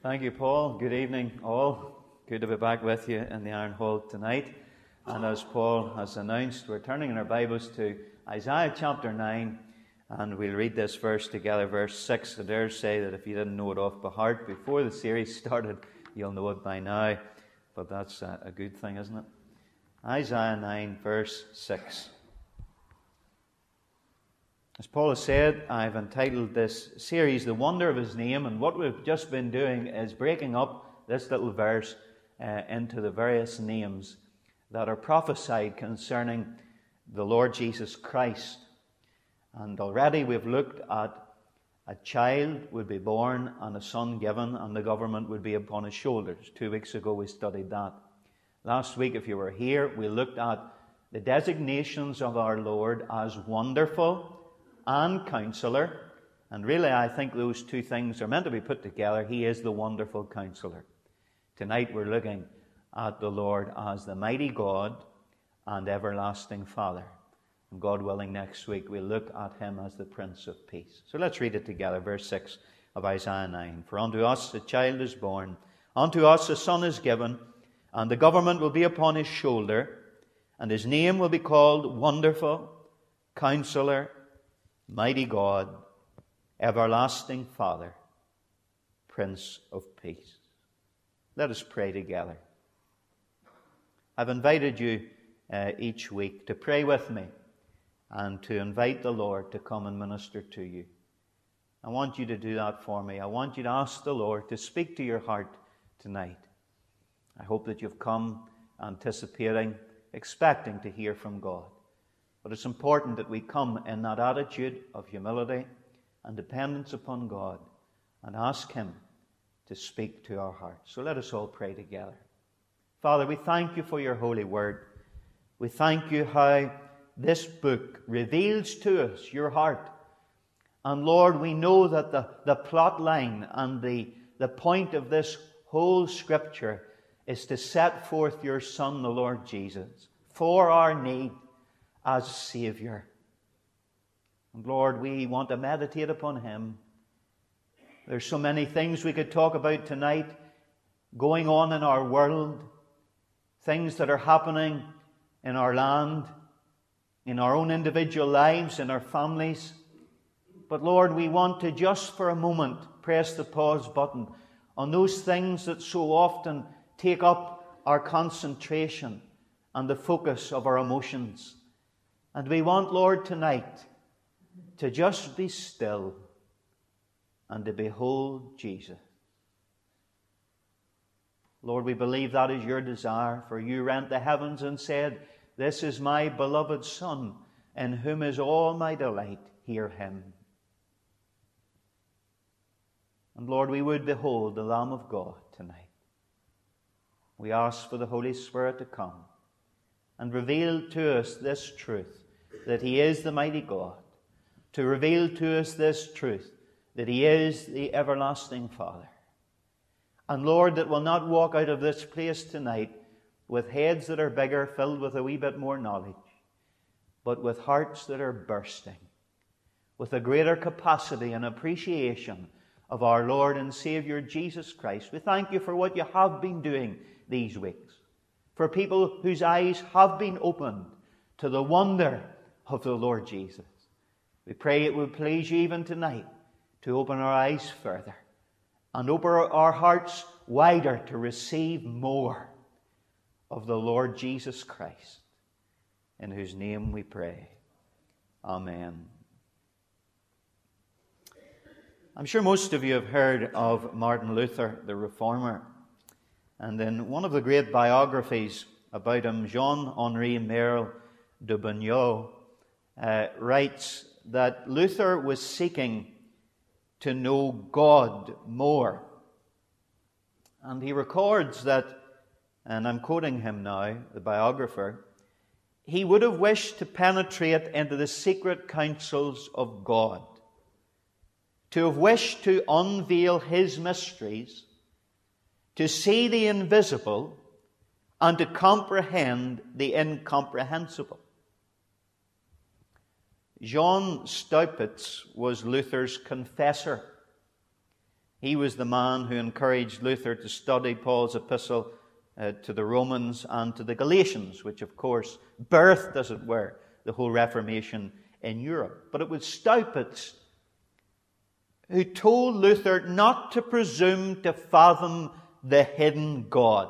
Thank you, Paul. Good evening, all. Good to be back with you in the Iron Hall tonight. And as Paul has announced, we're turning in our Bibles to Isaiah chapter 9, and we'll read this verse together, verse 6. I dare say that if you didn't know it off by heart before the series started, you'll know it by now. But that's a good thing, isn't it? Isaiah 9, verse 6. As Paul has said, I've entitled this series, The Wonder of His Name, and what we've just been doing is breaking up this little verse into the various names that are prophesied concerning the Lord Jesus Christ. And already we've looked at a child would be born and a son given, and the government would be upon his shoulders. 2 weeks ago we studied that. Last week, if you were here, we looked at the designations of our Lord as wonderful and Counselor. And really, I think those two things are meant to be put together. He is the wonderful Counselor. Tonight we're looking at the Lord as the mighty God and everlasting Father. And God willing, next week we'll look at Him as the Prince of Peace. So let's read it together, verse 6 of Isaiah 9. For unto us a child is born, unto us a son is given, and the government will be upon His shoulder, and His name will be called Wonderful, Counselor, Mighty God, Everlasting Father, Prince of Peace. Let us pray together. I've invited you each week to pray with me and to invite the Lord to come and minister to you. I want you to do that for me. I want you to ask the Lord to speak to your heart tonight. I hope that you've come anticipating, expecting to hear from God. But it's important that we come in that attitude of humility and dependence upon God and ask Him to speak to our hearts. So let us all pray together. Father, we thank you for your holy word. We thank you how this book reveals to us your heart. And Lord, we know that the plot line and the point of this whole Scripture is to set forth your Son, the Lord Jesus, for our need as Saviour. And Lord, we want to meditate upon Him. There's so many things we could talk about tonight going on in our world, things that are happening in our land, in our own individual lives, in our families. But Lord, we want to just for a moment press the pause button on those things that so often take up our concentration and the focus of our emotions. And we want, Lord, tonight to just be still and to behold Jesus. Lord, we believe that is your desire, for you rent the heavens and said, "This is my beloved Son, in whom is all my delight. Hear Him." And Lord, we would behold the Lamb of God tonight. We ask for the Holy Spirit to come and reveal to us this truth, that He is the mighty God, to reveal to us this truth, that He is the everlasting Father. And Lord, that we'll not walk out of this place tonight with heads that are bigger, filled with a wee bit more knowledge, but with hearts that are bursting, with a greater capacity and appreciation of our Lord and Saviour Jesus Christ. We thank you for what you have been doing these weeks, for people whose eyes have been opened to the wonder of the Lord Jesus. We pray it would please you even tonight to open our eyes further and open our hearts wider to receive more of the Lord Jesus Christ, in whose name we pray. Amen. I'm sure most of you have heard of Martin Luther, the Reformer. And in one of the great biographies about him, Jean-Henri Merle de Bougnot writes that Luther was seeking to know God more. And he records that, and I'm quoting him now, the biographer, he would have wished to penetrate into the secret counsels of God, to have wished to unveil His mysteries, to see the invisible, and to comprehend the incomprehensible. John Staupitz was Luther's confessor. He was the man who encouraged Luther to study Paul's epistle to the Romans and to the Galatians, which of course birthed, as it were, the whole Reformation in Europe. But it was Staupitz who told Luther not to presume to fathom the hidden God,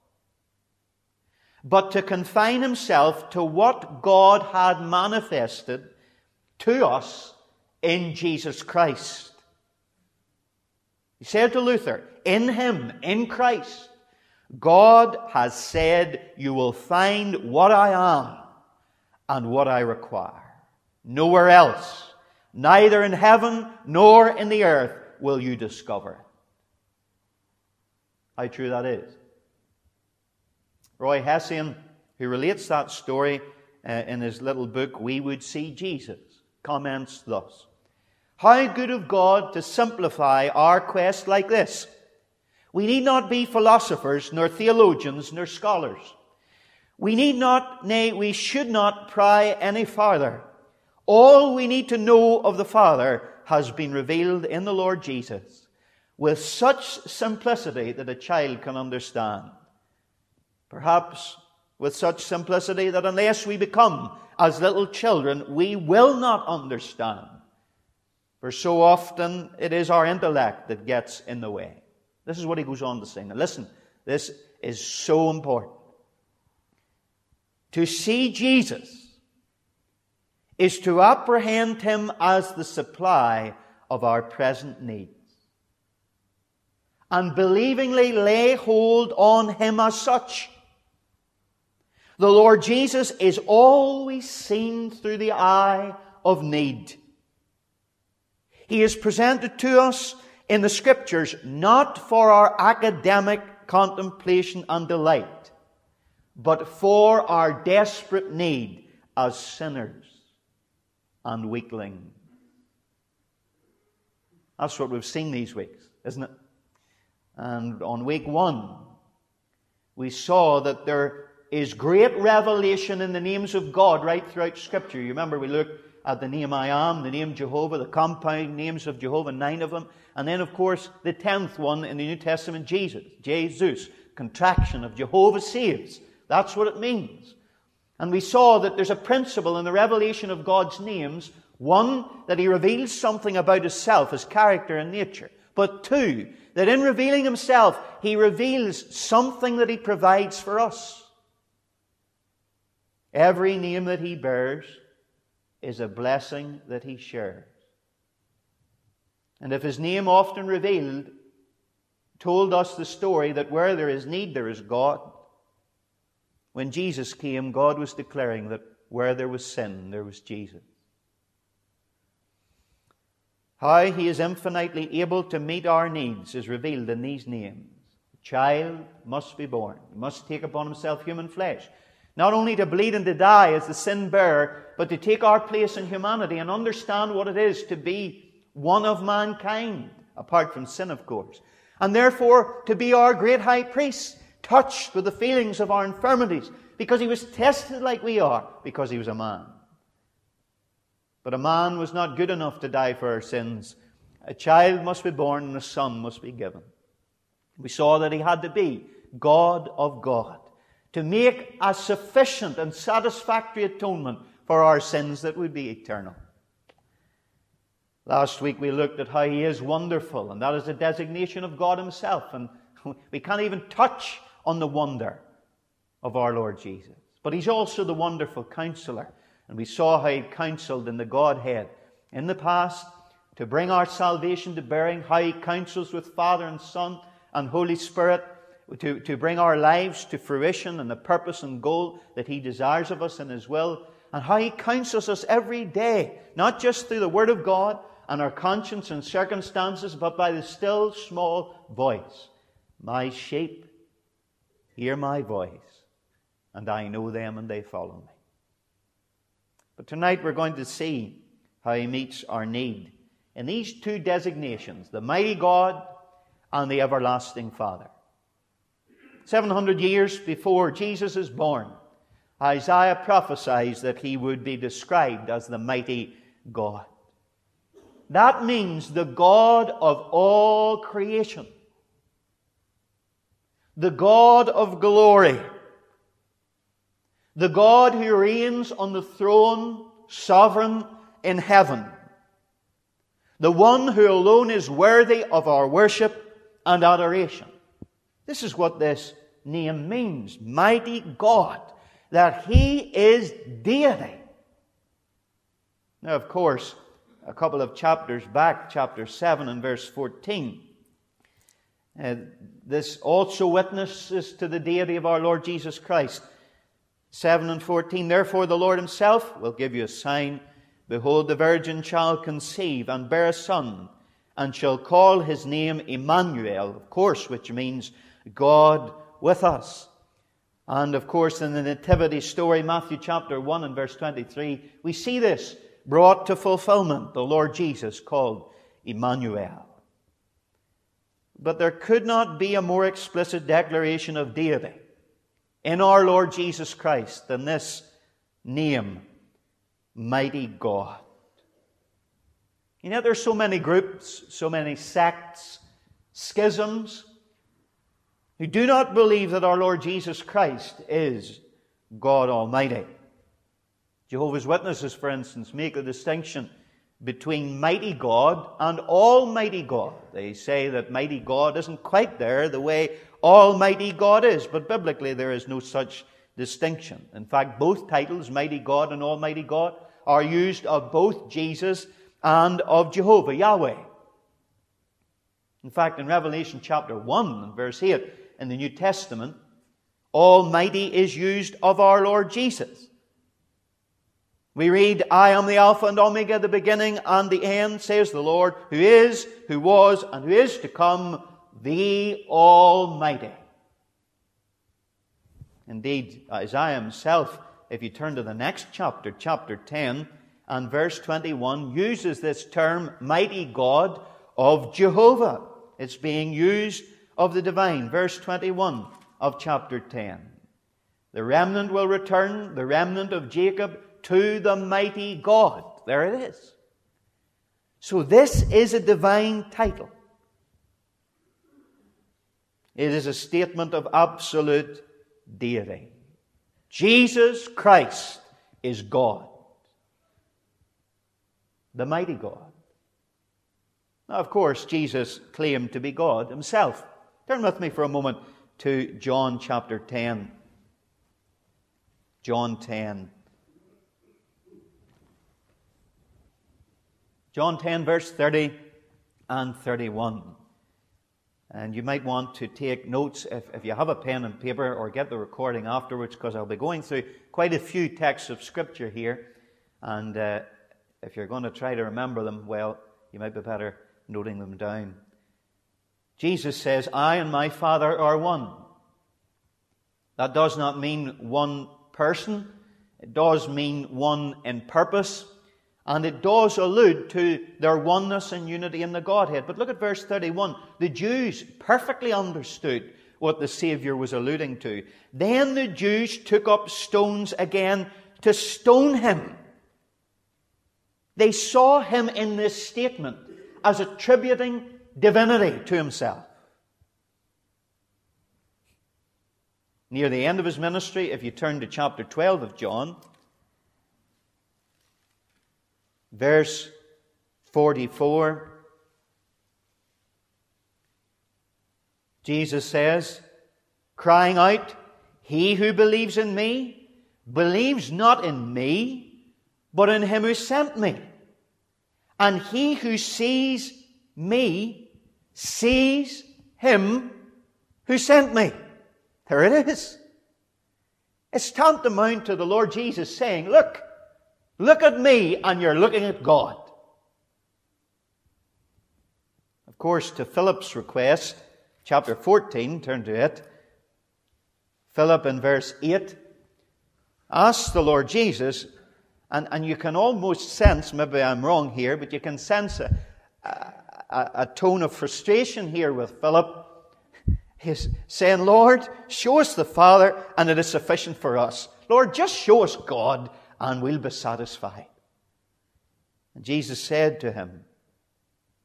but to confine himself to what God had manifested to us in Jesus Christ. He said to Luther, in him, in Christ, God has said, you will find what I am and what I require. Nowhere else, neither in heaven nor in the earth, will you discover it. How true that is. Roy Hession, who relates that story in his little book, We Would See Jesus, comments thus: how good of God to simplify our quest like this. We need not be philosophers, nor theologians, nor scholars. We need not, nay, we should not pry any farther. All we need to know of the Father has been revealed in the Lord Jesus with such simplicity that a child can understand. Perhaps with such simplicity that unless we become as little children, we will not understand. For so often it is our intellect that gets in the way. This is what he goes on to say. Now listen, this is so important. To see Jesus is to apprehend him as the supply of our present needs, and believingly lay hold on him as such. The Lord Jesus is always seen through the eye of need. He is presented to us in the Scriptures not for our academic contemplation and delight, but for our desperate need as sinners and weaklings. That's what we've seen these weeks, isn't it? And on week 1, we saw that there is great revelation in the names of God right throughout Scripture. You remember we looked at the name I Am, the name Jehovah, the compound names of Jehovah, 9 of them. And then, of course, the 10th one in the New Testament, Jesus, contraction of Jehovah saves. That's what it means. And we saw that there's a principle in the revelation of God's names. One, that he reveals something about himself, his character and nature. But two, that in revealing himself, he reveals something that he provides for us. Every name that he bears is a blessing that he shares. And if his name often revealed told us the story that where there is need, there is God. When Jesus came, God was declaring that where there was sin, there was Jesus. How he is infinitely able to meet our needs is revealed in these names. A child must be born. He must take upon himself human flesh. Not only to bleed and to die as the sin bearer, but to take our place in humanity and understand what it is to be one of mankind, apart from sin, of course. And therefore, to be our great high priest, touched with the feelings of our infirmities, because he was tested like we are, because he was a man. But a man was not good enough to die for our sins. A child must be born and a son must be given. We saw that he had to be God of God, to make a sufficient and satisfactory atonement for our sins that would be eternal. Last week we looked at how he is wonderful, and that is a designation of God himself. And we can't even touch on the wonder of our Lord Jesus. But he's also the wonderful counselor. And we saw how he counseled in the Godhead in the past to bring our salvation to bearing, how he counsels with Father and Son and Holy Spirit to bring our lives to fruition and the purpose and goal that he desires of us in his will, and how he counsels us every day, not just through the Word of God and our conscience and circumstances, but by the still small voice. My sheep hear my voice, and I know them and they follow me. But tonight we're going to see how he meets our need in these two designations, the mighty God and the everlasting Father. 700 years before Jesus is born, Isaiah prophesies that he would be described as the mighty God. That means the God of all creation. The God of glory. The God who reigns on the throne, sovereign in heaven. The one who alone is worthy of our worship and adoration. This is what this name means. Mighty God. That He is deity. Now, of course, a couple of chapters back, chapter 7 and verse 14, this also witnesses to the deity of our Lord Jesus Christ. 7 and 14, therefore the Lord Himself will give you a sign. Behold, the virgin shall conceive and bear a son, and shall call His name Emmanuel, of course, which means God with us. And of course, in the Nativity story, Matthew chapter 1 and verse 23, we see this brought to fulfillment, the Lord Jesus called Emmanuel. But there could not be a more explicit declaration of deity in our Lord Jesus Christ than this name, Mighty God. You know, there are so many groups, so many sects, schisms, who do not believe that our Lord Jesus Christ is God Almighty. Jehovah's Witnesses, for instance, make a distinction between mighty God and almighty God. They say that mighty God isn't quite there the way almighty God is, but biblically there is no such distinction. In fact, both titles, mighty God and almighty God, are used of both Jesus and of Jehovah, Yahweh. In fact, in Revelation chapter 1 and verse 8 in the New Testament, almighty is used of our Lord Jesus. We read, I am the Alpha and Omega, the beginning and the end, says the Lord, who is, who was, and who is to come, the Almighty. Indeed, Isaiah himself, if you turn to the next chapter, chapter 10, and verse 21, uses this term, mighty God of Jehovah. It's being used of the divine. Verse 21 of chapter 10. The remnant will return, the remnant of Jacob, to the mighty God. There it is. So this is a divine title. It is a statement of absolute deity. Jesus Christ is God. The mighty God. Now, of course, Jesus claimed to be God himself. Turn with me for a moment to John chapter 10. John 10. John 10, verse 30 and 31. And you might want to take notes if you have a pen and paper, or get the recording afterwards, because I'll be going through quite a few texts of Scripture here. And if you're going to try to remember them, well, you might be better noting them down. Jesus says, I and my Father are one. That does not mean one person. It does mean one in purpose. And it does allude to their oneness and unity in the Godhead. But look at verse 31. The Jews perfectly understood what the Savior was alluding to. Then the Jews took up stones again to stone him. They saw him in this statement as attributing divinity to himself. Near the end of his ministry, if you turn to chapter 12 of John, verse 44, Jesus says, crying out, he who believes in me, believes not in me, but in him who sent me. And he who sees me, sees him who sent me. There it is. It's tantamount to the Lord Jesus saying, look at me, and you're looking at God. Of course, to Philip's request, chapter 14, turn to it. Philip in verse 8 asks the Lord Jesus, and you can almost sense, maybe I'm wrong here, but you can sense a tone of frustration here with Philip. He's saying, Lord, show us the Father, and it is sufficient for us. Lord, just show us God, and we'll be satisfied. And Jesus said to him,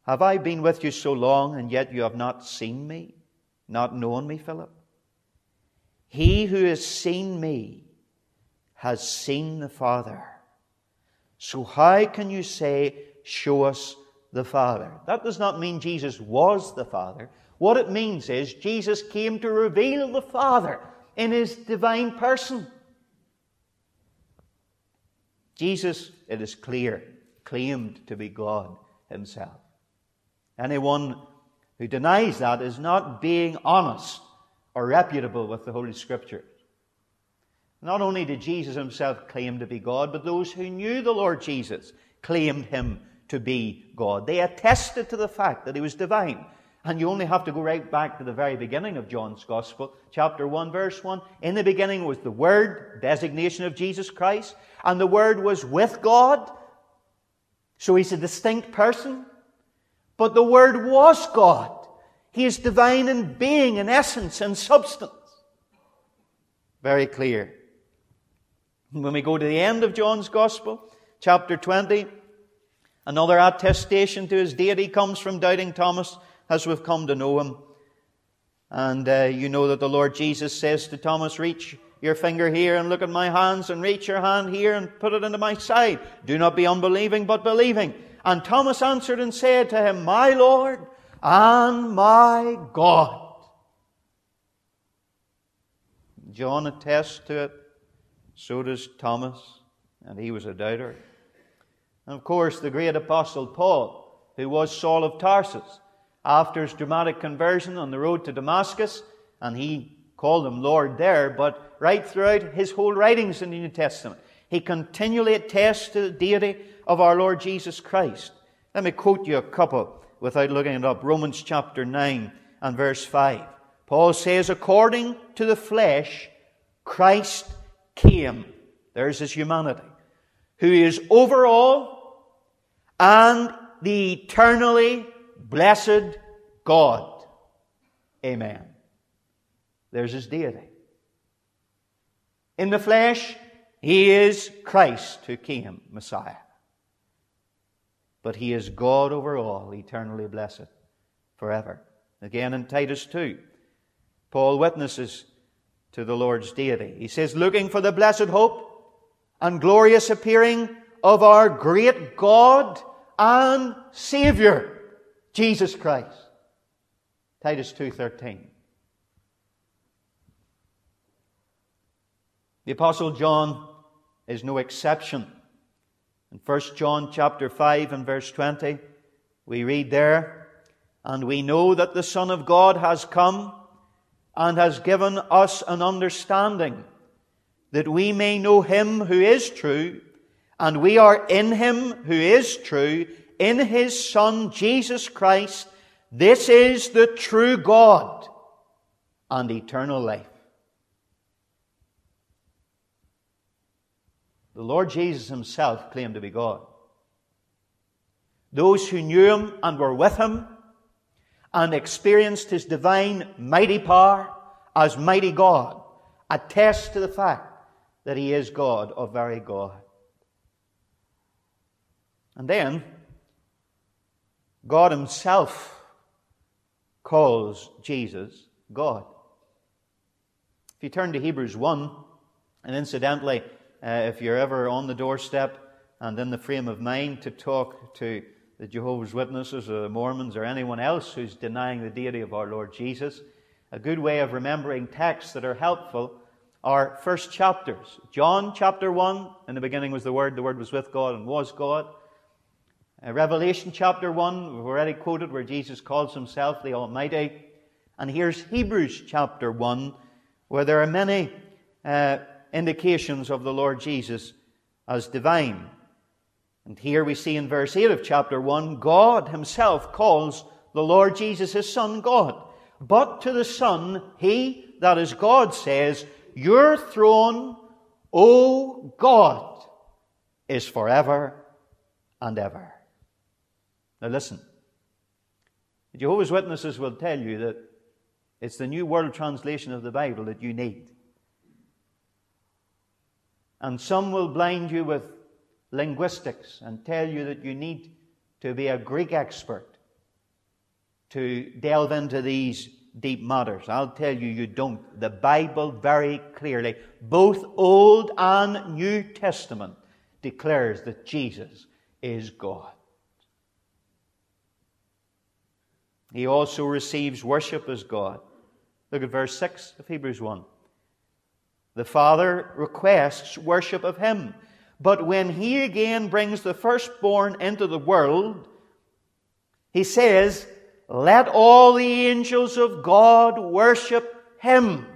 Have I been with you so long, and yet you have not seen me, not known me, Philip? He who has seen me has seen the Father. So how can you say, show us the Father? That does not mean Jesus was the Father. What it means is Jesus came to reveal the Father in His divine person. Jesus, it is clear, claimed to be God Himself. Anyone who denies that is not being honest or reputable with the Holy Scriptures. Not only did Jesus Himself claim to be God, but those who knew the Lord Jesus claimed Him to be God. They attested to the fact that He was divine. And you only have to go right back to the very beginning of John's Gospel, chapter 1, verse 1. In the beginning was the Word, designation of Jesus Christ, and the Word was with God. So He's a distinct person. But the Word was God. He is divine in being, in essence, in substance. Very clear. When we go to the end of John's Gospel, chapter 20, another attestation to His deity comes from doubting Thomas, as we've come to know him. And you know that the Lord Jesus says to Thomas, reach your finger here and look at my hands, and reach your hand here and put it into my side. Do not be unbelieving, but believing. And Thomas answered and said to Him, my Lord and my God. John attests to it. So does Thomas. And he was a doubter. And of course, the great apostle Paul, who was Saul of Tarsus, after his dramatic conversion on the road to Damascus, and he called Him Lord there, but right throughout his whole writings in the New Testament, he continually attests to the deity of our Lord Jesus Christ. Let me quote you a couple without looking it up. Romans chapter 9 and verse 5. Paul says, according to the flesh, Christ came. There's His humanity. Who is over all and the eternally blessed God. Amen. There's His deity. In the flesh, He is Christ who came, Messiah. But He is God over all, eternally blessed forever. Again in Titus 2, Paul witnesses to the Lord's deity. He says, looking for the blessed hope and glorious appearing of our great God and Savior, Jesus Christ. Titus 2:13. The Apostle John is no exception. In 1 John chapter 5 and verse 20, we read there, and we know that the Son of God has come and has given us an understanding, that we may know Him who is true, and we are in Him who is true, in His Son Jesus Christ. This is the true God and eternal life. The Lord Jesus Himself claimed to be God. Those who knew Him and were with Him and experienced His divine mighty power as mighty God attest to the fact that He is God of very God. And then God Himself calls Jesus God. If you turn to Hebrews 1, and incidentally, if you're ever on the doorstep and in the frame of mind to talk to the Jehovah's Witnesses or the Mormons or anyone else who's denying the deity of our Lord Jesus, a good way of remembering texts that are helpful are first chapters. John chapter 1, in the beginning was the Word was with God and was God. Revelation chapter 1, we've already quoted, where Jesus calls Himself the Almighty. And here's Hebrews chapter 1, where there are many indications of the Lord Jesus as divine. And here we see in verse 8 of chapter 1, God Himself calls the Lord Jesus His Son God. But to the Son, He, that is God, says, your throne, O God, is forever and ever. Now listen, the Jehovah's Witnesses will tell you that it's the New World Translation of the Bible that you need. And some will blind you with linguistics and tell you that you need to be a Greek expert to delve into these deep matters. I'll tell you, you don't. The Bible very clearly, both Old and New Testament, declares that Jesus is God. He also receives worship as God. Look at verse 6 of Hebrews 1. The Father requests worship of Him. But when He again brings the firstborn into the world, He says, let all the angels of God worship Him.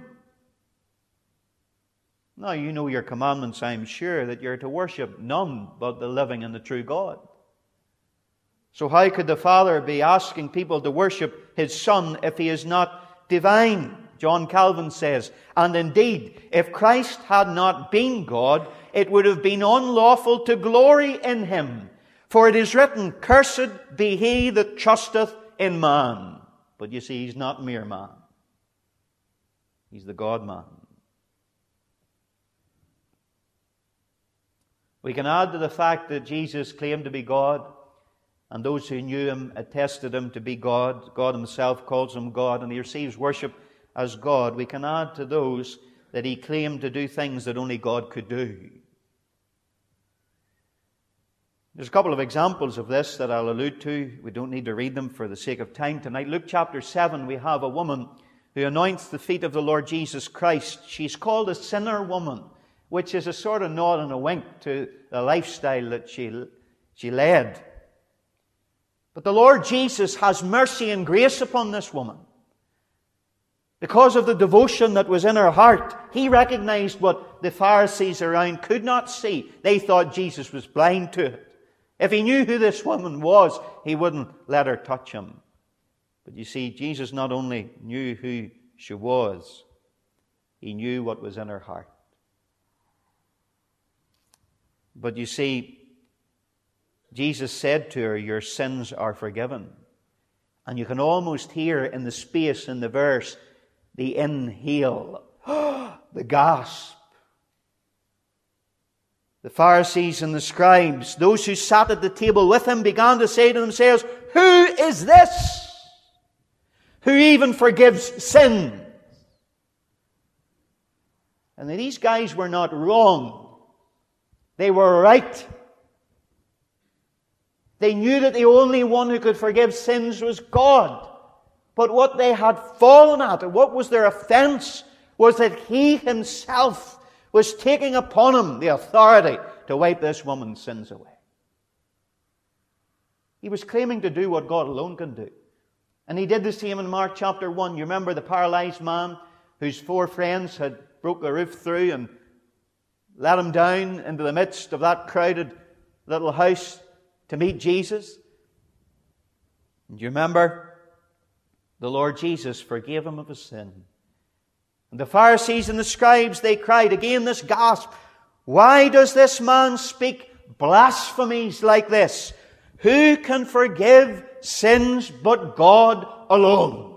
Now you know your commandments, I'm sure, that you're to worship none but the living and the true God. So how could the Father be asking people to worship His Son if He is not divine? John Calvin says, and indeed, if Christ had not been God, it would have been unlawful to glory in Him. For it is written, cursed be he that trusteth in man. But you see, He's not mere man. He's the God-man. We can add to the fact that Jesus claimed to be God, and those who knew Him attested Him to be God. God Himself calls Him God, and He receives worship as God. We can add to those that He claimed to do things that only God could do. There's a couple of examples of this that I'll allude to. We don't need to read them for the sake of time tonight. Luke chapter 7, we have a woman who anoints the feet of the Lord Jesus Christ. She's called a sinner woman, which is a sort of nod and a wink to the lifestyle that she led. But the Lord Jesus has mercy and grace upon this woman. Because of the devotion that was in her heart, He recognized what the Pharisees around could not see. They thought Jesus was blind to it. If He knew who this woman was, He wouldn't let her touch Him. But you see, Jesus not only knew who she was, He knew what was in her heart. But you see, Jesus said to her, your sins are forgiven. And you can almost hear in the space in the verse, the inhale, the gasp. The Pharisees and the scribes, those who sat at the table with Him, began to say to themselves, who is this who even forgives sin? And these guys were not wrong. They were right. They knew that the only one who could forgive sins was God. But what they had fallen at, and what was their offense, was that He Himself was taking upon Him the authority to wipe this woman's sins away. He was claiming to do what God alone can do. And He did the same in Mark chapter 1. You remember the paralyzed man whose 4 friends had broke the roof through and let him down into the midst of that crowded little house to meet Jesus? And you remember? The Lord Jesus forgave him of his sin. And the Pharisees and the scribes, they cried, again this gasp, why does this man speak blasphemies like this? Who can forgive sins but God alone?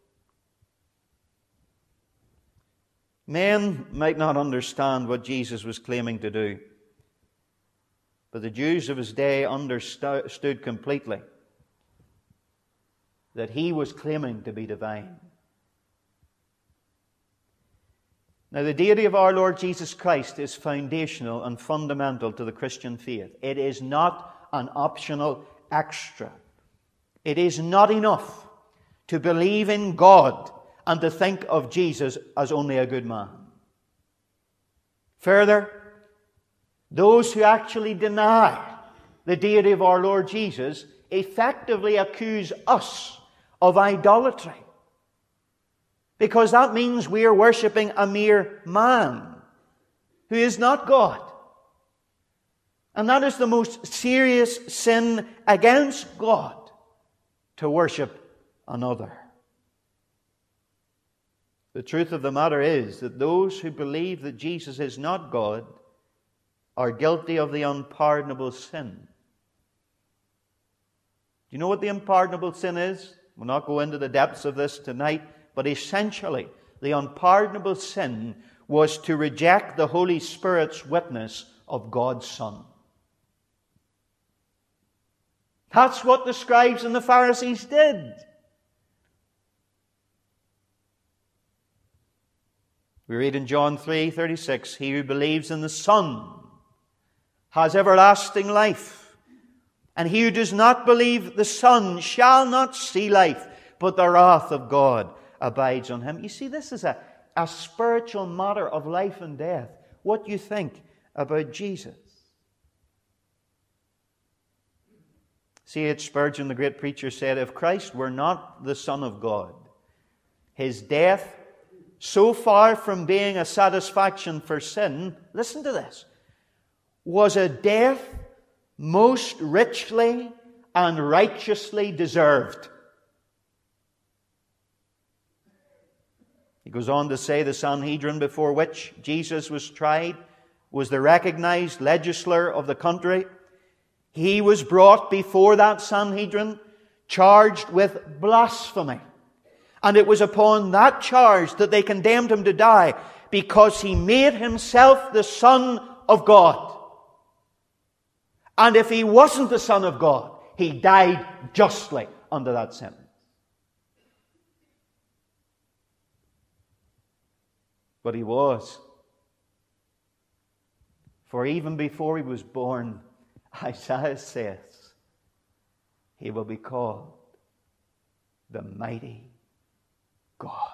Men might not understand what Jesus was claiming to do, but the Jews of His day understood completely that He was claiming to be divine. Now, the deity of our Lord Jesus Christ is foundational and fundamental to the Christian faith. It is not an optional extra. It is not enough to believe in God and to think of Jesus as only a good man. Further, those who actually deny the deity of our Lord Jesus effectively accuse us of idolatry. Because that means we are worshipping a mere man who is not God. And that is the most serious sin against God, to worship another. The truth of the matter is that those who believe that Jesus is not God are guilty of the unpardonable sin. Do you know what the unpardonable sin is? We'll not go into the depths of this tonight, but essentially, the unpardonable sin was to reject the Holy Spirit's witness of God's Son. That's what the scribes and the Pharisees did. We read in John 3:36, he who believes in the Son has everlasting life. And he who does not believe the Son shall not see life, but the wrath of God abides on him. You see, this is a spiritual matter of life and death. What you think about Jesus. C.H. Spurgeon, the great preacher, said, if Christ were not the Son of God, his death, so far from being a satisfaction for sin, listen to this, was a death most richly and righteously deserved. He goes on to say the Sanhedrin before which Jesus was tried was the recognized legislator of the country. He was brought before that Sanhedrin charged with blasphemy. And it was upon that charge that they condemned him to die, because he made himself the Son of God. And if he wasn't the Son of God, he died justly under that sentence. But he was. For even before he was born, Isaiah says, he will be called the Mighty God.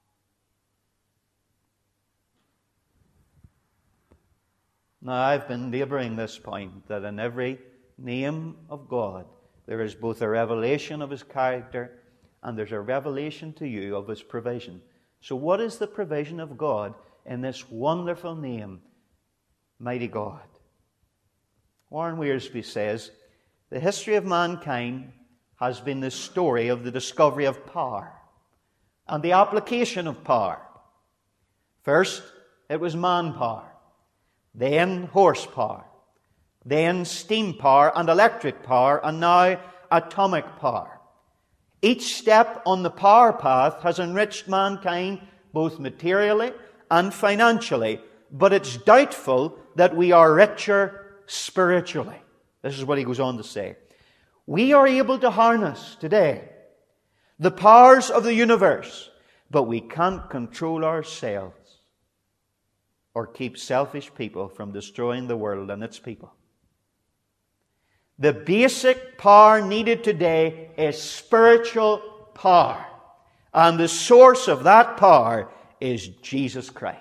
Now, I've been laboring this point that in every name of God, there is both a revelation of his character and there's a revelation to you of his provision. So what is the provision of God in this wonderful name, Mighty God? Warren Wiersbe says, the history of mankind has been the story of the discovery of power and the application of power. First, it was manpower, then horsepower, then steam power and electric power, and now atomic power. Each step on the power path has enriched mankind both materially and financially, but it's doubtful that we are richer spiritually. This is what he goes on to say. We are able to harness today the powers of the universe, but we can't control ourselves or keep selfish people from destroying the world and its people. The basic power needed today is spiritual power. And the source of that power is Jesus Christ.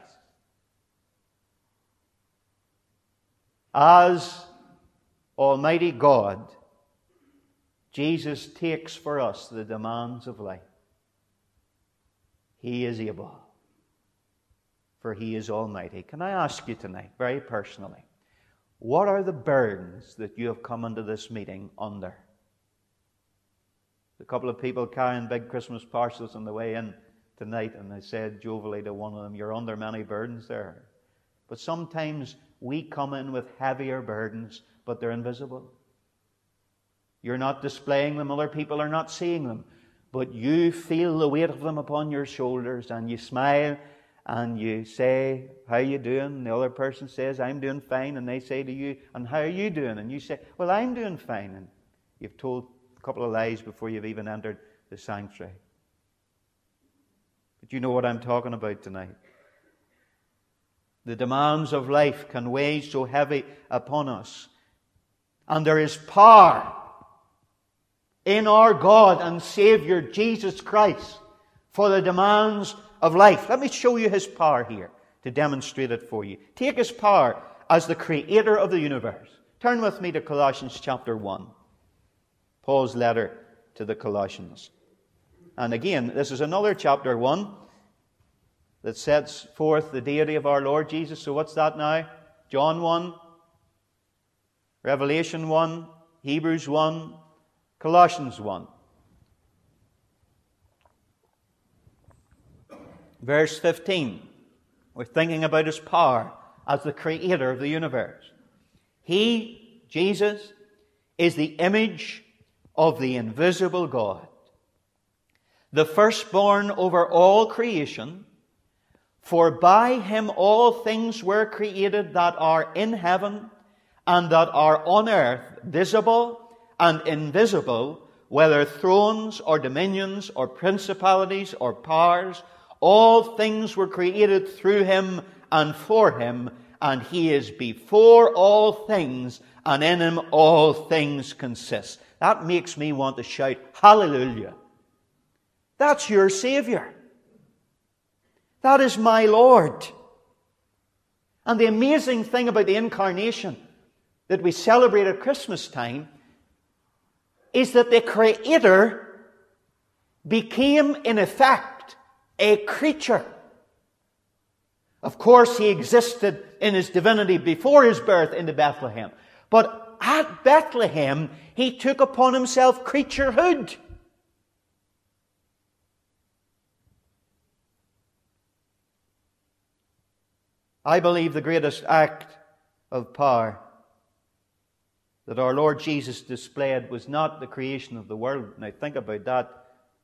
As Almighty God, Jesus takes for us the demands of life. He is able, for He is Almighty. Can I ask you tonight, very personally, what are the burdens that you have come into this meeting under? A couple of people carrying big Christmas parcels on the way in tonight, and I said jovially to one of them, you're under many burdens there. But sometimes we come in with heavier burdens, but they're invisible. You're not displaying them, other people are not seeing them, but you feel the weight of them upon your shoulders, and you smile, and you say, how are you doing? And the other person says, I'm doing fine. And they say to you, and how are you doing? And you say, well, I'm doing fine. And you've told a couple of lies before you've even entered the sanctuary. But you know what I'm talking about tonight. The demands of life can weigh so heavy upon us. And there is power in our God and Savior Jesus Christ for the demands of life. Let me show you His power here to demonstrate it for you. Take His power as the Creator of the universe. Turn with me to Colossians chapter 1. Paul's letter to the Colossians. And again, this is another chapter 1 that sets forth the deity of our Lord Jesus. So what's that now? John 1, Revelation 1, Hebrews 1, Colossians 1. Verse 15. We're thinking about His power as the Creator of the universe. He, Jesus, is the image of the invisible God, the firstborn over all creation. For by Him all things were created that are in heaven and that are on earth, visible and invisible, whether thrones or dominions or principalities or powers. All things were created through Him and for Him, and He is before all things, and in Him all things consist. That makes me want to shout, hallelujah. That's your Saviour. That is my Lord. And the amazing thing about the Incarnation that we celebrate at Christmas time is that the Creator became, in effect, a creature. Of course, He existed in His divinity before His birth into Bethlehem. But at Bethlehem, He took upon Himself creaturehood. I believe the greatest act of power that our Lord Jesus displayed was not the creation of the world. Now think about that.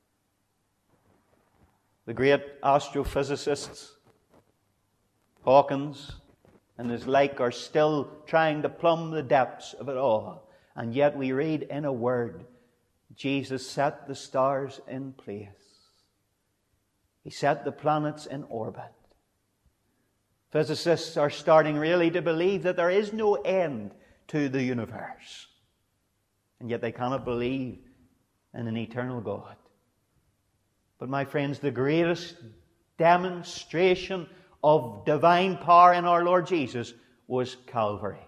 The great astrophysicists, Hawkins and his like, are still trying to plumb the depths of it all. And yet we read in a word, Jesus set the stars in place. He set the planets in orbit. Physicists are starting really to believe that there is no end to the universe. And yet they cannot believe in an eternal God. But my friends, the greatest demonstration of divine power in our Lord Jesus was Calvary.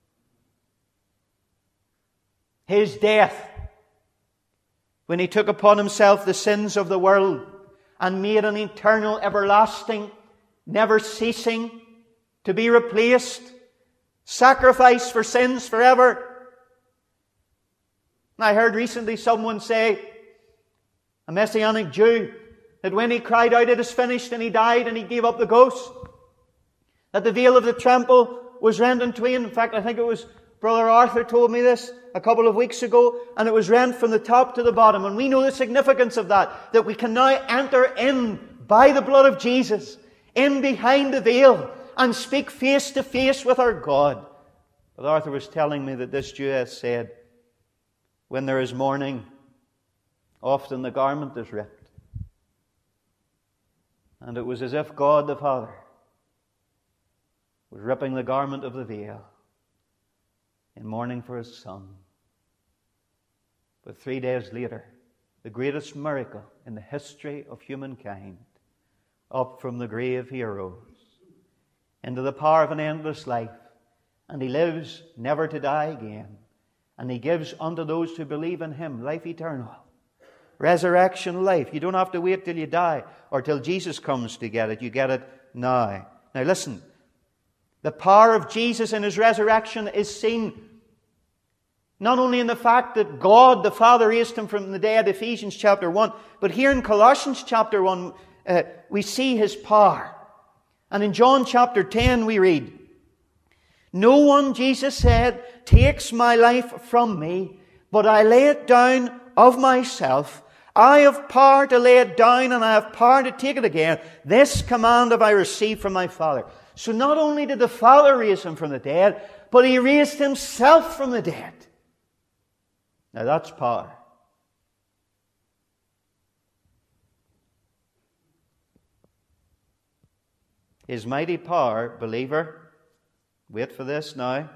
His death, when He took upon Himself the sins of the world and made an eternal, everlasting, never ceasing to be replaced sacrifice for sins forever. I heard recently someone say, a Messianic Jew, that when he cried out, "It is finished," and he died and he gave up the ghost, that the veil of the temple was rent in twain. In fact, I think it was Brother Arthur told me this a couple of weeks ago, and it was rent from the top to the bottom. And we know the significance of that we can now enter in by the blood of Jesus, in behind the veil, and speak face to face with our God. But Arthur was telling me that this Jewess said, when there is mourning, often the garment is ripped. And it was as if God the Father was ripping the garment of the veil in mourning for His Son. But 3 days later, the greatest miracle in the history of humankind, up from the grave He arose into the power of an endless life, and He lives never to die again, and He gives unto those who believe in Him life eternal, resurrection life. You don't have to wait till you die or till Jesus comes to get it. You get it now. Now listen, the power of Jesus in His resurrection is seen not only in the fact that God the Father raised Him from the dead, Ephesians chapter 1, but here in Colossians chapter 1, we see His power. And in John chapter 10 we read, "No one," Jesus said, "takes my life from me, but I lay it down of myself. I have power to lay it down, and I have power to take it again. This command have I received from my Father." So not only did the Father raise Him from the dead, but He raised Himself from the dead. Now that's power. His mighty power, believer, wait for this now.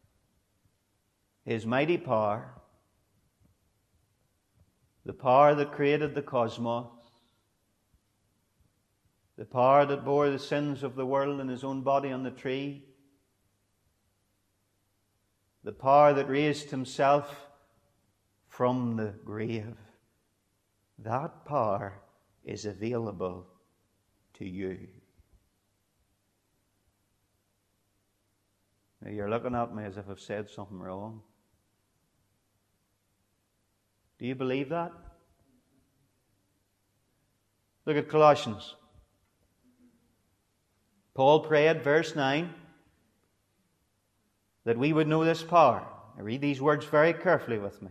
His mighty power, the power that created the cosmos, the power that bore the sins of the world in His own body on the tree, the power that raised Himself from the grave, that power is available to you. Now you're looking at me as if I've said something wrong. Do you believe that? Look at Colossians. Paul prayed, verse 9, that we would know this power. Now read these words very carefully with me.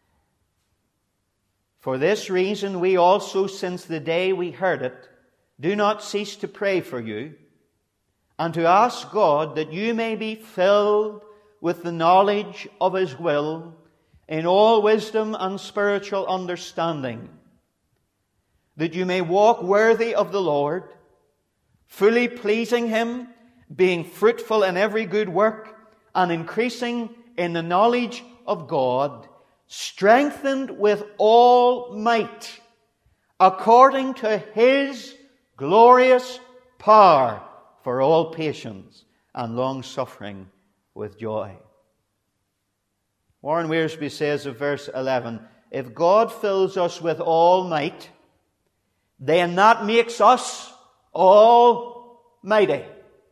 "For this reason we also, since the day we heard it, do not cease to pray for you, and to ask God that you may be filled with the knowledge of His will, in all wisdom and spiritual understanding, that you may walk worthy of the Lord, fully pleasing Him, being fruitful in every good work, and increasing in the knowledge of God, strengthened with all might, according to His glorious power, for all patience and long-suffering with joy. Warren Wiersbe says of verse 11, if God fills us with all might, then that makes us almighty.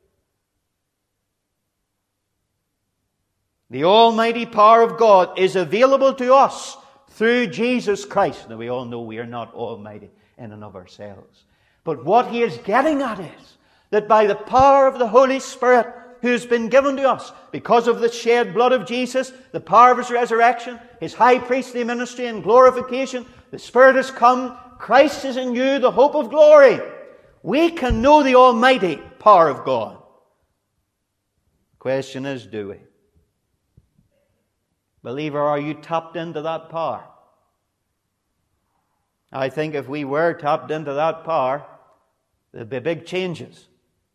The almighty power of God is available to us through Jesus Christ. Now we all know we are not almighty in and of ourselves. But what he is getting at is that by the power of the Holy Spirit who has been given to us, because of the shed blood of Jesus, the power of His resurrection, His high priestly ministry and glorification, the Spirit has come, Christ is in you, the hope of glory. We can know the almighty power of God. The question is, do we? Believer, are you tapped into that power? I think if we were tapped into that power, there'd be big changes.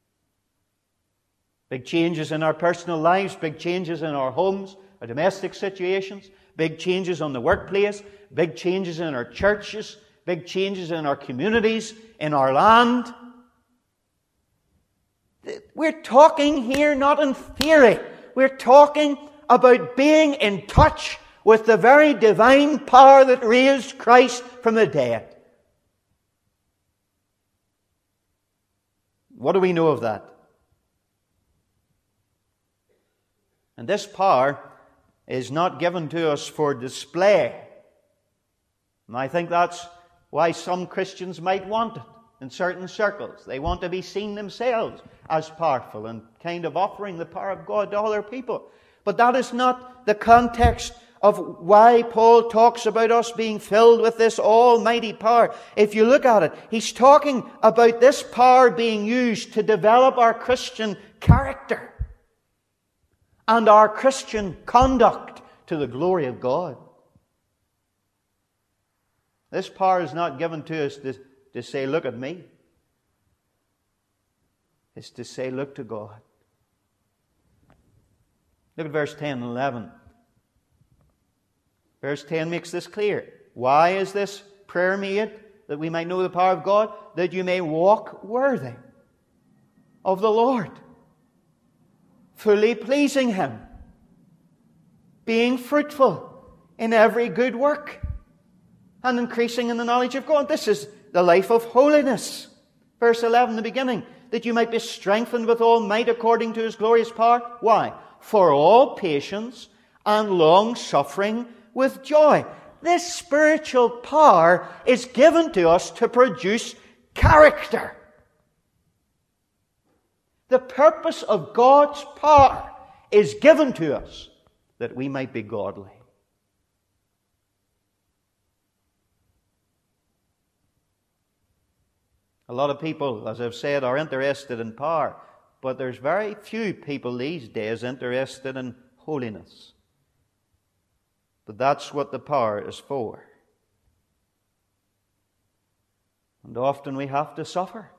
Big changes in our personal lives, big changes in our homes, our domestic situations, big changes on the workplace, big changes in our churches, big changes in our communities, in our land. We're talking here not in theory. We're talking about being in touch with the very divine power that raised Christ from the dead. What do we know of that? And this power is not given to us for display. And I think that's why some Christians might want it in certain circles. They want to be seen themselves as powerful and kind of offering the power of God to other people. But that is not the context of why Paul talks about us being filled with this almighty power. If you look at it, he's talking about this power being used to develop our Christian character and our Christian conduct to the glory of God. This power is not given to us to say, look at me. It's to say, look to God. Look at verse 10 and 11. Verse 10 makes this clear. Why is this prayer made? That we might know the power of God, that you may walk worthy of the Lord, fully pleasing Him, being fruitful in every good work, and increasing in the knowledge of God. This is the life of holiness. Verse 11, the beginning, that you might be strengthened with all might according to His glorious power. Why? For all patience and long-suffering with joy. This spiritual power is given to us to produce character. The purpose of God's power is given to us that we might be godly. A lot of people, as I've said, are interested in power, but there's very few people these days interested in holiness. But that's what the power is for. And often we have to suffer.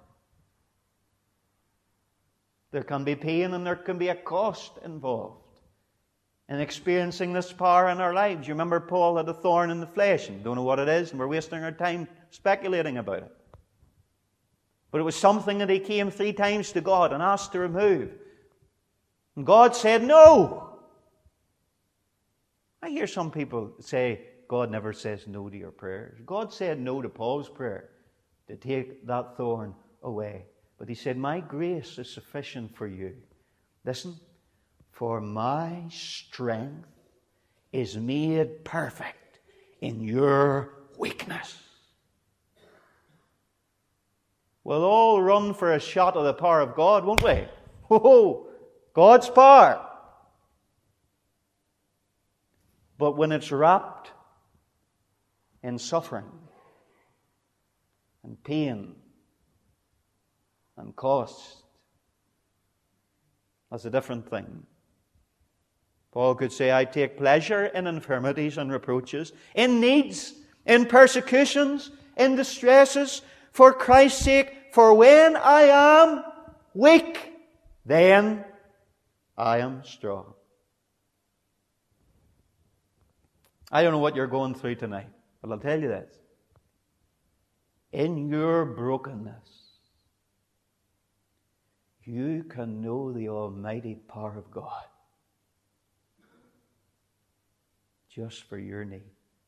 There can be pain and there can be a cost involved in experiencing this power in our lives. You remember Paul had a thorn in the flesh and don't know what it is, and we're wasting our time speculating about it. But it was something that he came 3 times to God and asked to remove. And God said no. I hear some people say, God never says no to your prayers. God said no to Paul's prayer to take that thorn away. But He said, my grace is sufficient for you. Listen, for my strength is made perfect in your weakness. We'll all run for a shot of the power of God, won't we? Oh, God's power. But when it's wrapped in suffering and pain and cost, that's a different thing. Paul could say, I take pleasure in infirmities and reproaches, in needs, in persecutions, in distresses for Christ's sake. For when I am weak, then I am strong. I don't know what you're going through tonight, but I'll tell you this. In your brokenness, you can know the almighty power of God just for your need.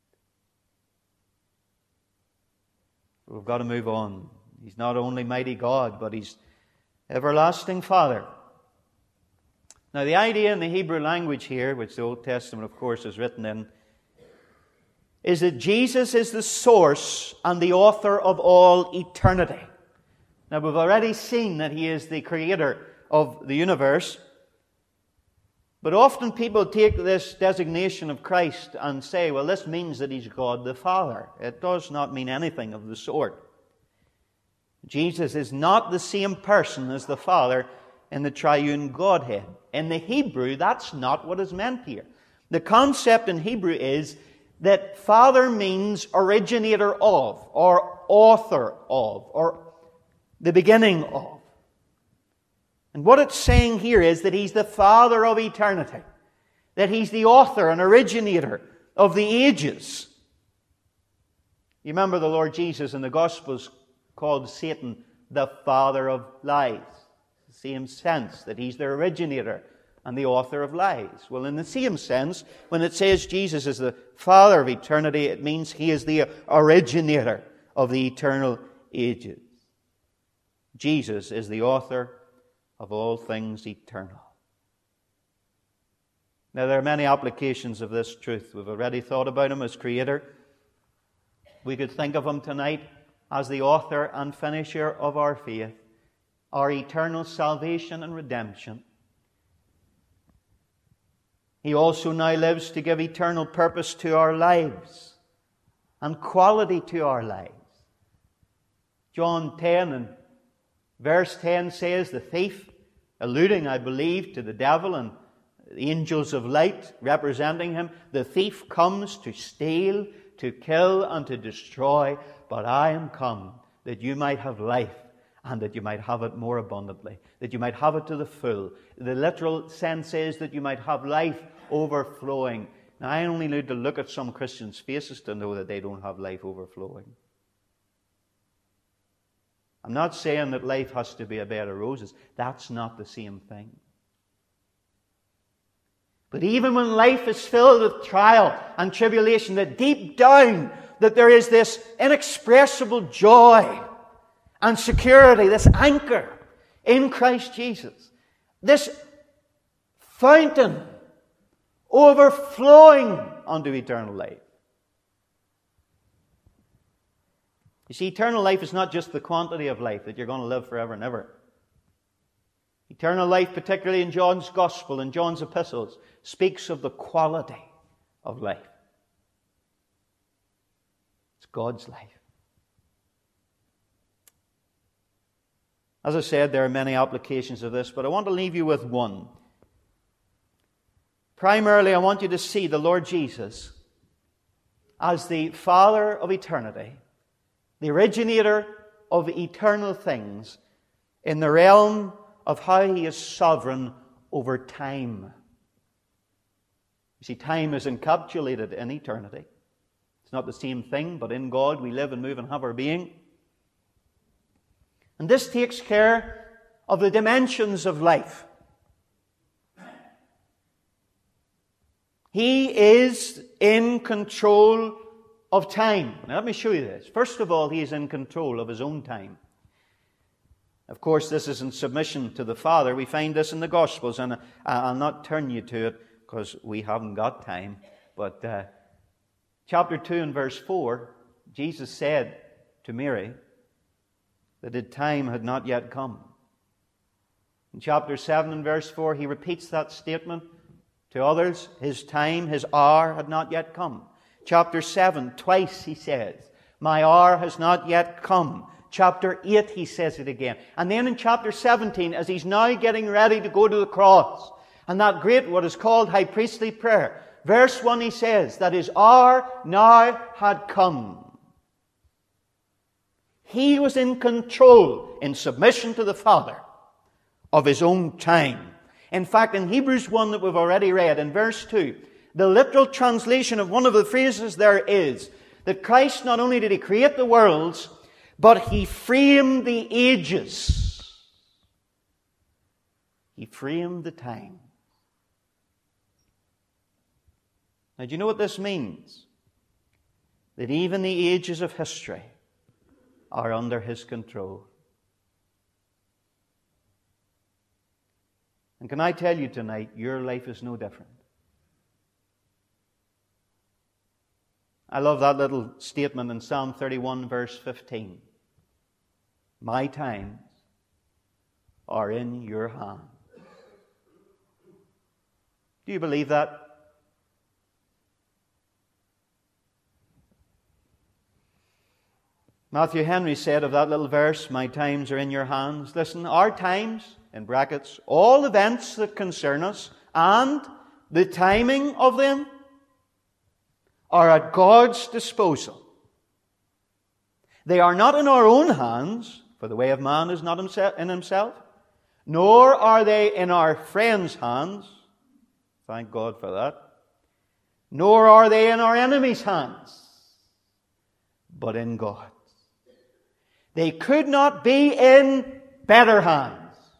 We've got to move on. He's not only mighty God, but He's everlasting Father. Now, the idea in the Hebrew language here, which the Old Testament, of course, is written in, is that Jesus is the source and the author of all eternity. Now, we've already seen that He is the creator of the universe. But often people take this designation of Christ and say, well, this means that He's God the Father. It does not mean anything of the sort. Jesus is not the same person as the Father in the triune Godhead. In the Hebrew, that's not what is meant here. The concept in Hebrew is that Father means originator of, or author of, or the beginning of. And what it's saying here is that He's the Father of eternity, that He's the author and originator of the ages. You remember the Lord Jesus in the Gospels called Satan the father of lies. The same sense, that he's the originator and the author of lies. Well, in the same sense, when it says Jesus is the Father of eternity, it means He is the originator of the eternal ages. Jesus is the author of all things eternal. Now, there are many applications of this truth. We've already thought about Him as Creator. We could think of Him tonight as the author and finisher of our faith, our eternal salvation and redemption. He also now lives to give eternal purpose to our lives and quality to our lives. John 10 and verse 10 says, the thief, alluding, I believe, to the devil and the angels of light representing him, the thief comes to steal, to kill, and to destroy. But I am come that you might have life, and that you might have it more abundantly, that you might have it to the full. The literal sense is that you might have life overflowing. Now, I only need to look at some Christians' faces to know that they don't have life overflowing. I'm not saying that life has to be a bed of roses. That's not the same thing. But even when life is filled with trial and tribulation, that deep down, that there is this inexpressible joy and security, this anchor in Christ Jesus, this fountain overflowing unto eternal life. You see, eternal life is not just the quantity of life that you're going to live forever and ever. Eternal life, particularly in John's Gospel and John's epistles, speaks of the quality of life. It's God's life. As I said, there are many applications of this, but I want to leave you with one. Primarily, I want you to see the Lord Jesus as the Father of eternity, the originator of eternal things, in the realm of how He is sovereign over time. You see, time is encapsulated in eternity. It's not the same thing, but in God we live and move and have our being. And this takes care of the dimensions of life. He is in control of time. Now let me show you this. First of all, He is in control of His own time. Of course, this is in submission to the Father. We find this in the Gospels, and I'll not turn you to it because we haven't got time. But chapter 2 and verse 4, Jesus said to Mary that His time had not yet come. In chapter 7 and verse 4, He repeats that statement to others. His time, His hour had not yet come. Chapter 7, twice He says, my hour has not yet come. Chapter 8, He says it again. And then in chapter 17, as He's now getting ready to go to the cross, and that great, what is called high priestly prayer, verse 1, He says that His hour now had come. He was in control, in submission to the Father, of his own time. In fact, in Hebrews 1 that we've already read, in verse 2, the literal translation of one of the phrases there is that Christ not only did he create the worlds, but he framed the ages. He framed the time. Now, do you know what this means? That even the ages of history are under his control. And can I tell you tonight, your life is no different. I love that little statement in Psalm 31, verse 15. My times are in your hand. Do you believe that? Matthew Henry said of that little verse, my times are in your hands. Listen, our times, in brackets, all events that concern us and the timing of them are at God's disposal. They are not in our own hands, for the way of man is not in himself, nor are they in our friends' hands. Thank God for that. Nor are they in our enemies' hands, but in God. They could not be in better hands.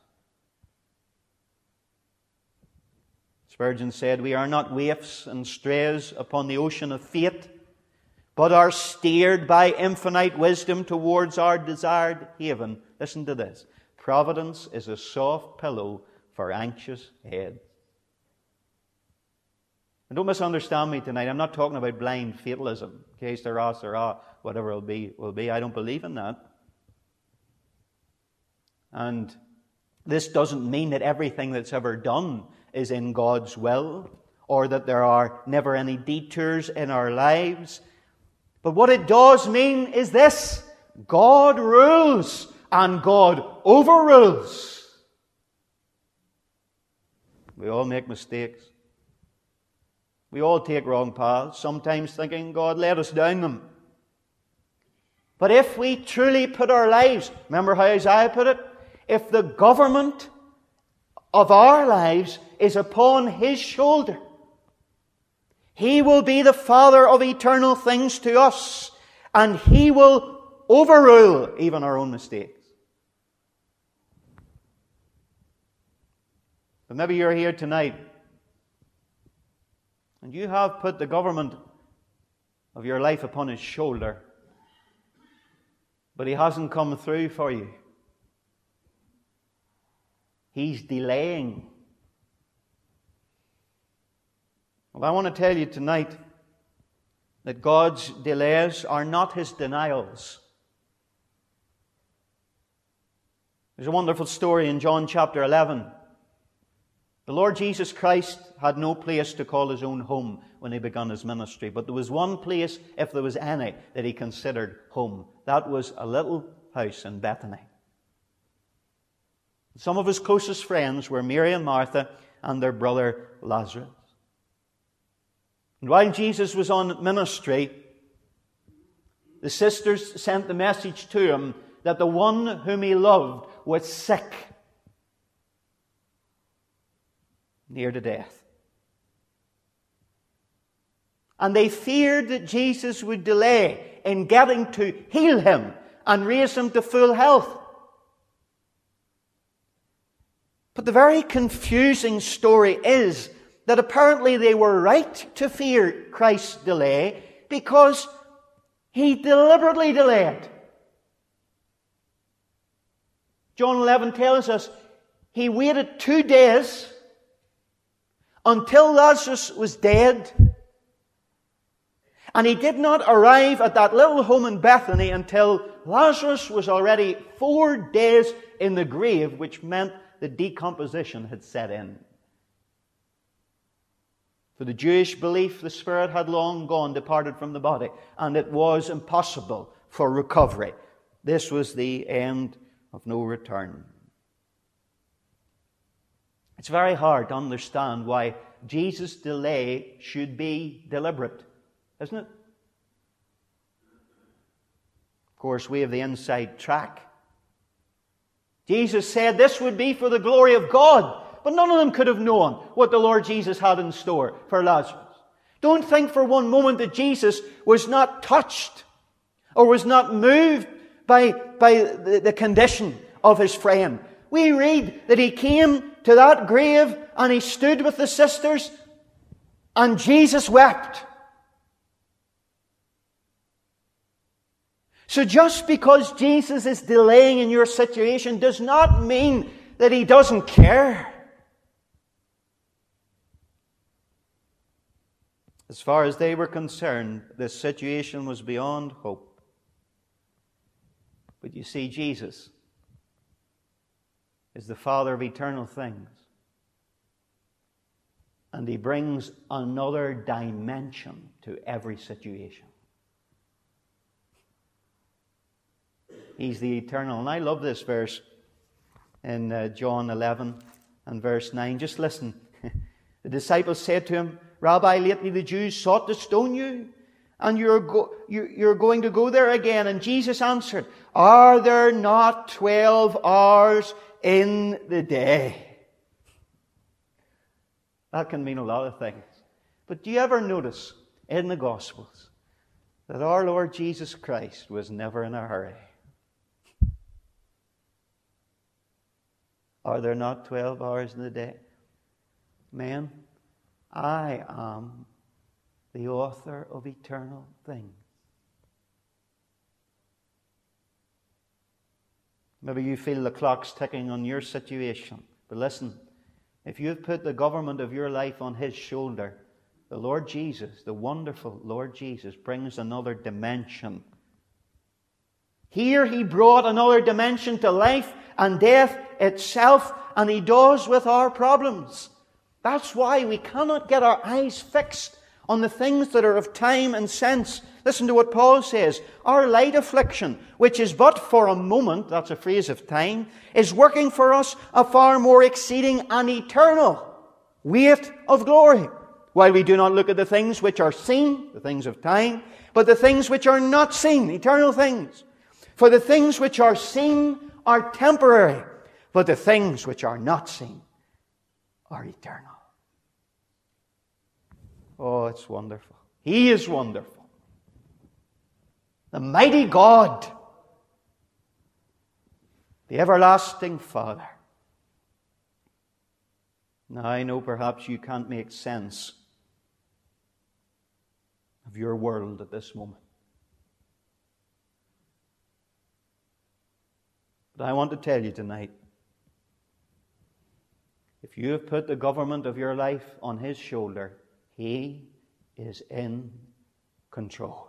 Spurgeon said, we are not waifs and strays upon the ocean of fate, but are steered by infinite wisdom towards our desired haven. Listen to this. Providence is a soft pillow for anxious heads. And don't misunderstand me tonight. I'm not talking about blind fatalism. Que sera, sera, whatever will be. I don't believe in that. And this doesn't mean that everything that's ever done is in God's will, or that there are never any detours in our lives. But what it does mean is this: God rules and God overrules. We all make mistakes. We all take wrong paths, sometimes thinking God led us down them. But if we truly put our lives, remember how Isaiah put it? If the government of our lives is upon His shoulder, He will be the Father of eternal things to us, and He will overrule even our own mistakes. But maybe you're here tonight and you have put the government of your life upon His shoulder, but He hasn't come through for you. He's delaying. Well, I want to tell you tonight that God's delays are not His denials. There's a wonderful story in John chapter 11. The Lord Jesus Christ had no place to call His own home when He began His ministry, but there was one place, if there was any, that He considered home. That was a little house in Bethany. Some of His closest friends were Mary and Martha and their brother Lazarus. And while Jesus was on ministry, the sisters sent the message to Him that the one whom He loved was sick, near to death. And they feared that Jesus would delay in getting to heal him and raise him to full health. But the very confusing story is that apparently they were right to fear Christ's delay because He deliberately delayed. John 11 tells us He waited 2 days until Lazarus was dead, and He did not arrive at that little home in Bethany until Lazarus was already 4 days in the grave, which meant the decomposition had set in. For the Jewish belief, the spirit had long gone, departed from the body, and it was impossible for recovery. This was the end of no return. It's very hard to understand why Jesus' delay should be deliberate, isn't it? course, we have the inside track. Jesus said this would be for the glory of God, but none of them could have known what the Lord Jesus had in store for Lazarus. Don't think for one moment that Jesus was not touched or was not moved by the condition of his friend. We read that he came to that grave and he stood with the sisters and Jesus wept. So just because Jesus is delaying in your situation does not mean that he doesn't care. As far as they were concerned, this situation was beyond hope. But you see, Jesus is the Father of eternal things. And he brings another dimension to every situation. He's the eternal. And I love this verse in John 11 and verse 9. Just listen. The disciples said to him, Rabbi, lately the Jews sought to stone you, and you're going to go there again. And Jesus answered, Are there not 12 hours in the day? That can mean a lot of things. But do you ever notice in the Gospels that our Lord Jesus Christ was never in a hurry? Are there not 12 hours in the day? Men, I am the author of eternal things. Maybe you feel the clock's ticking on your situation. But listen, if you've put the government of your life on his shoulder, the Lord Jesus, the wonderful Lord Jesus, brings another dimension. Here he brought another dimension to life and death itself, and he does with our problems. That's why we cannot get our eyes fixed on the things that are of time and sense. Listen to what Paul says. Our light affliction, which is but for a moment, that's a phrase of time, is working for us a far more exceeding and eternal weight of glory. While we do not look at the things which are seen, the things of time, but the things which are not seen, eternal things. For the things which are seen are temporary, but the things which are not seen are eternal. Oh, it's wonderful. He is wonderful. The mighty God, the everlasting Father. Now, I know perhaps you can't make sense of your world at this moment. But I want to tell you tonight, if you have put the government of your life on his shoulder, he is in control.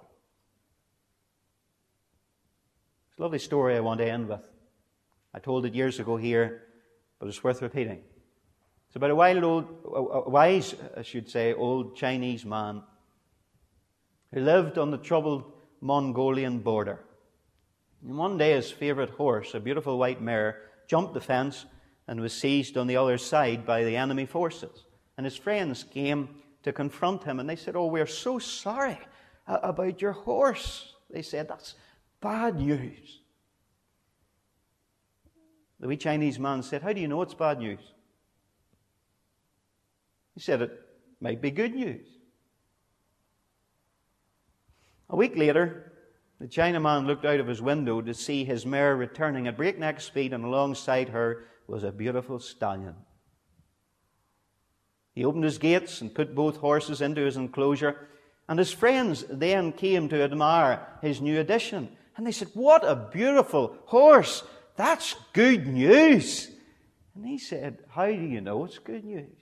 It's a lovely story I want to end with. I told it years ago here, but it's worth repeating. It's about a wise old Chinese man who lived on the troubled Mongolian border. And one day his favorite horse, a beautiful white mare, jumped the fence and was seized on the other side by the enemy forces. And his friends came to confront him, and they said, "Oh, we're so sorry about your horse." They said, "That's bad news." The wee Chinese man said, "How do you know it's bad news?" He said, "It might be good news." A week later, the Chinaman looked out of his window to see his mare returning at breakneck speed, and alongside her was a beautiful stallion. He opened his gates and put both horses into his enclosure, and his friends then came to admire his new addition. And they said, "What a beautiful horse! That's good news!" And he said, "How do you know it's good news?"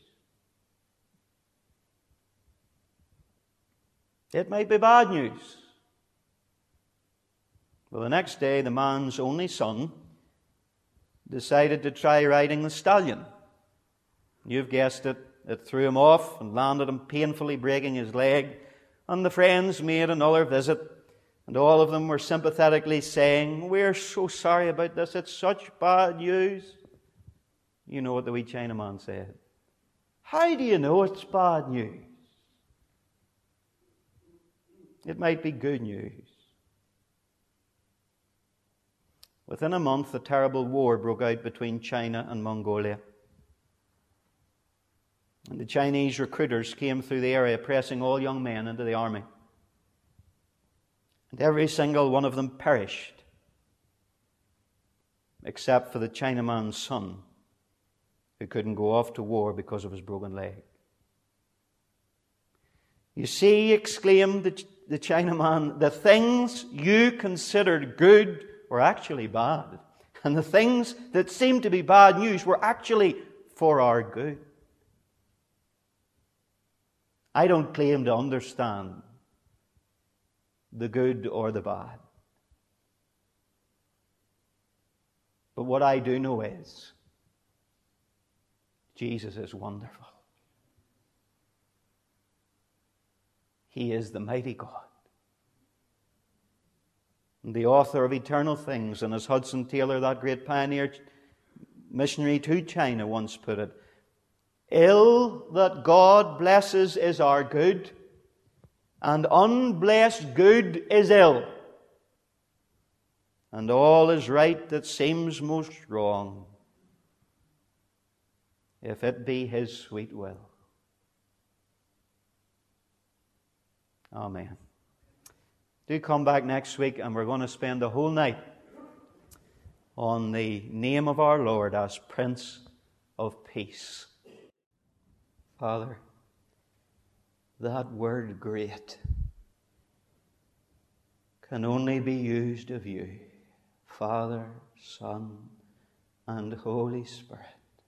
It might be bad news. Well, the next day, the man's only son decided to try riding the stallion. You've guessed it. It threw him off and landed him painfully, breaking his leg. And the friends made another visit, and all of them were sympathetically saying, "We're so sorry about this. It's such bad news." You know what the wee Chinaman said. "How do you know it's bad news? It might be good news." Within a month, a terrible war broke out between China and Mongolia. And the Chinese recruiters came through the area, pressing all young men into the army. And every single one of them perished, except for the Chinaman's son, who couldn't go off to war because of his broken leg. You see, exclaimed the Chinaman, the things you considered good were actually bad. And the things that seemed to be bad news were actually for our good. I don't claim to understand the good or the bad. But what I do know is Jesus is wonderful. He is the mighty God, and the author of eternal things. And as Hudson Taylor, that great pioneer missionary to China, once put it, ill that God blesses is our good, and unblessed good is ill. And all is right that seems most wrong, if it be His sweet will. Amen. Do come back next week, and we're going to spend the whole night on the name of our Lord as Prince of Peace. Father, that word great can only be used of you, Father, Son, and Holy Spirit.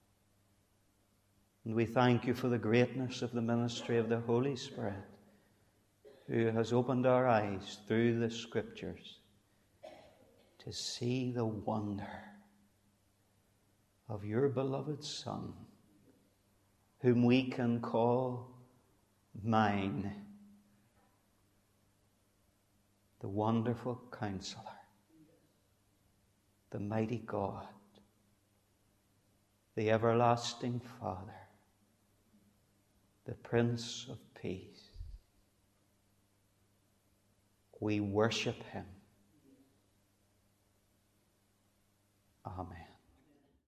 And we thank you for the greatness of the ministry of the Holy Spirit, who has opened our eyes through the Scriptures to see the wonder of your beloved Son, whom we can call mine, the wonderful Counselor, the mighty God, the everlasting Father, the Prince of Peace. We worship Him